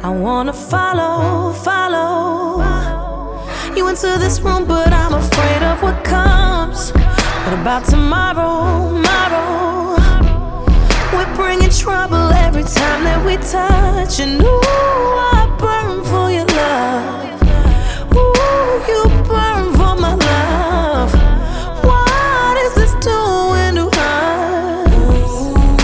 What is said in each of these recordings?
I wanna follow you into this room, but I'm afraid of what comes. What about tomorrow? We're bringing trouble every time that we touch. And ooh, I burn for your love. Ooh, you burn for my love. What is this doing to us?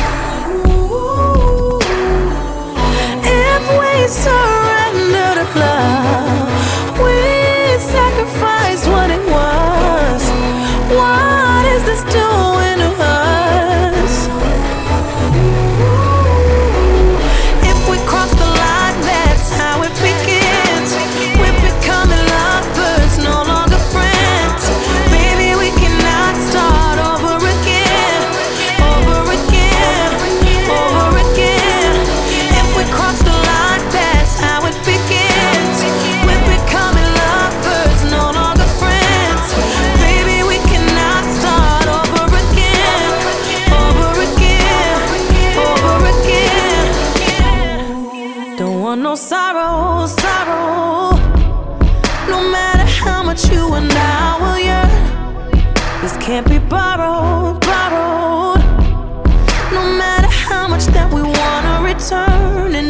If we surrender to love, we sacrifice what it was. What is this doing to us? If we cross the line, that's how it begins. We're becoming lovers, no longer friends. Baby, we cannot start over again. If we cross the line, that's how it begins. We're becoming lovers, no longer friends. Baby, we cannot start over again. Don't want no sorrow. No matter how much you and I will yearn, this can't be borrowed. No matter how much that we wanna return. And